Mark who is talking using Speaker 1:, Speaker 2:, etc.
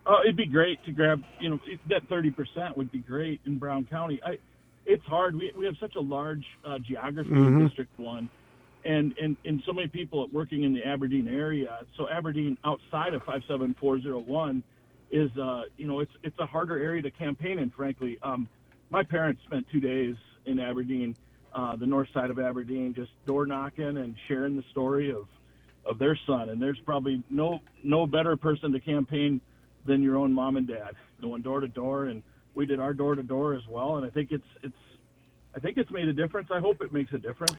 Speaker 1: It'd be great to grab, that 30% would be great in Brown County. It's hard. We have such a large geography in
Speaker 2: Mm-hmm.
Speaker 1: District 1 and so many people working in the Aberdeen area. So Aberdeen outside of 57401 is, it's a harder area to campaign in, frankly. My parents spent 2 days in Aberdeen, the north side of Aberdeen, just door knocking and sharing the story of their son. And there's probably no better person to campaign than your own mom and dad, going door to door. And we did our door to door as well. And I think it's made a difference. I hope it makes a difference.